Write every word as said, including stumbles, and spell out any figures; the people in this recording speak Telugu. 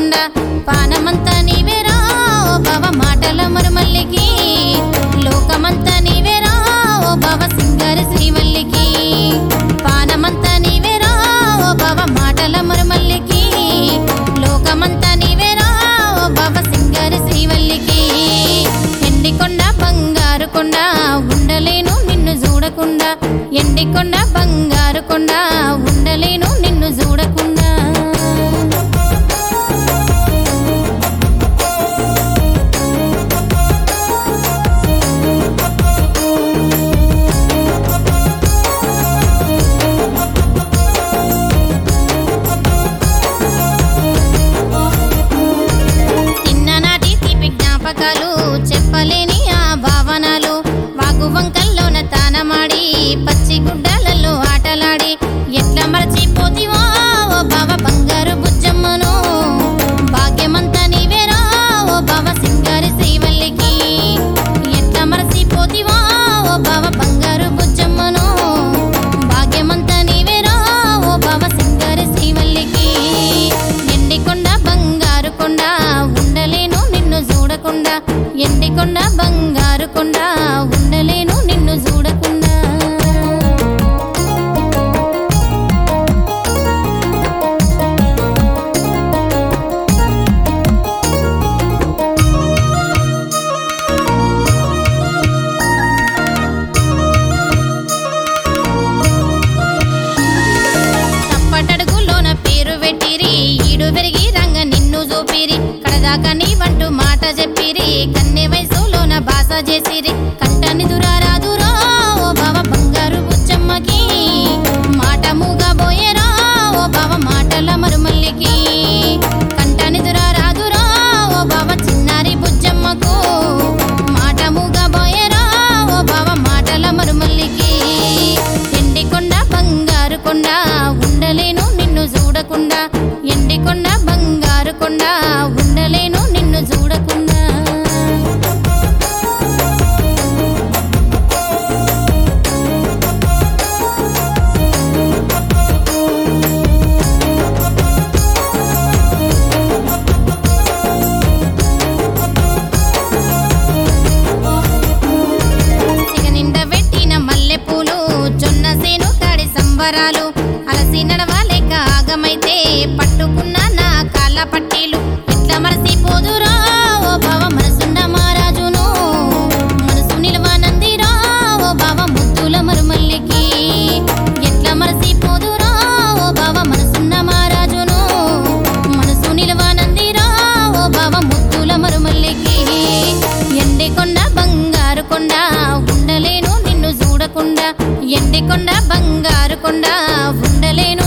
చూడకుండా పానమంతా నీవేరా ఓ బావ మాటల మరుమల్లికి లోకమంతా నీవేరా ఓ బావ సింగారి శ్రీవల్లికి పానమంతా నీవేరా ఓ బావ మాటల మరుమల్లికి లోకమంతా నీవేరా ఓ బావ సింగారి శ్రీవల్లికి ఎండికొండ బంగారు కొండ ఉండలేను నిన్ను చూడకుండా ఎండికొండ బంగారు కొండ ఉండలేను నిన్ను చూడకుండా చిన్ననాటి తీపి జ్ఞాపకాలు చెప్పలేని ఆ భావనలు వాగు వంకల్లోన తానమాడి పచ్చి గుడ్డలలో ఆటలాడి ఎట్లా మరచిపోతివా ఓ బావ బంగారు బుజ్జమ్మను భాగ్యమంతా నీవేరా ఓ బావ సింగారి శ్రీవల్లికి ఎట్లా మరచిపోతివా ఓ బావ బంగారు బుజ్జమ్మను భాగ్యమంతా నీవేరా ఓ బావ సింగారి శ్రీవల్లికి ఎండికొండ బంగారు కొండ ఉండలేను నిన్ను చూడకుండా ఎండికొండ బంగారు కొండ ఉండలేను నిన్ను చూడకుండా తప్పటడుగులోన పేరు పెట్టిరి ఈడు పెరిగి రంగ నిన్ను చూపిరి కడదాకా నీ వంటూ మాట చెప్పిరి కన్నె వయసులోన బాస చేసిరి కంటని దురారాదురా ఓ బావ బంగారు బుచ్చమ్మకి మాట మూగా పోయేరా ఓ బావ మాటల మరుమల్లికి కంటని దురారాదురా ఓ బావ చిన్నారి బుజ్జమ్మకు మాట మూగా పోయేరా ఓ బావ మాటల మరుమల్లికి ఎండికొండ బంగారు కొండ ఉండలేను నిన్ను చూడకుండా ఎండికొండ బంగారు కొండ ఉండలేను నిన్ను చూడకుండా సిగ నిండా పెట్టిన మల్లెపూలు జొన్న సేను కాడి సంబరాలు అలసి నడవలేక ఆగమైతే పట్టుకున్న నా కాళ్ళ పట్టీలు ఎట్లా మరసిపోదురా ఓ బావ మనసున్న మహారాజును మనసు నిలవనందిరా ఓ బావ ముద్దుల మరుమల్లికి ఎట్లా మరసిపోదురా ఓ బావ మనసున్న మహారాజును మనసు నిలవనందిరా ఓ బావ ముద్దుల మరుమల్లికి ఎండికొండ బంగారు కొండ ఉండలేను నిన్ను చూడకుండా ఎండికొండ బంగారు కొండ ఉండలేను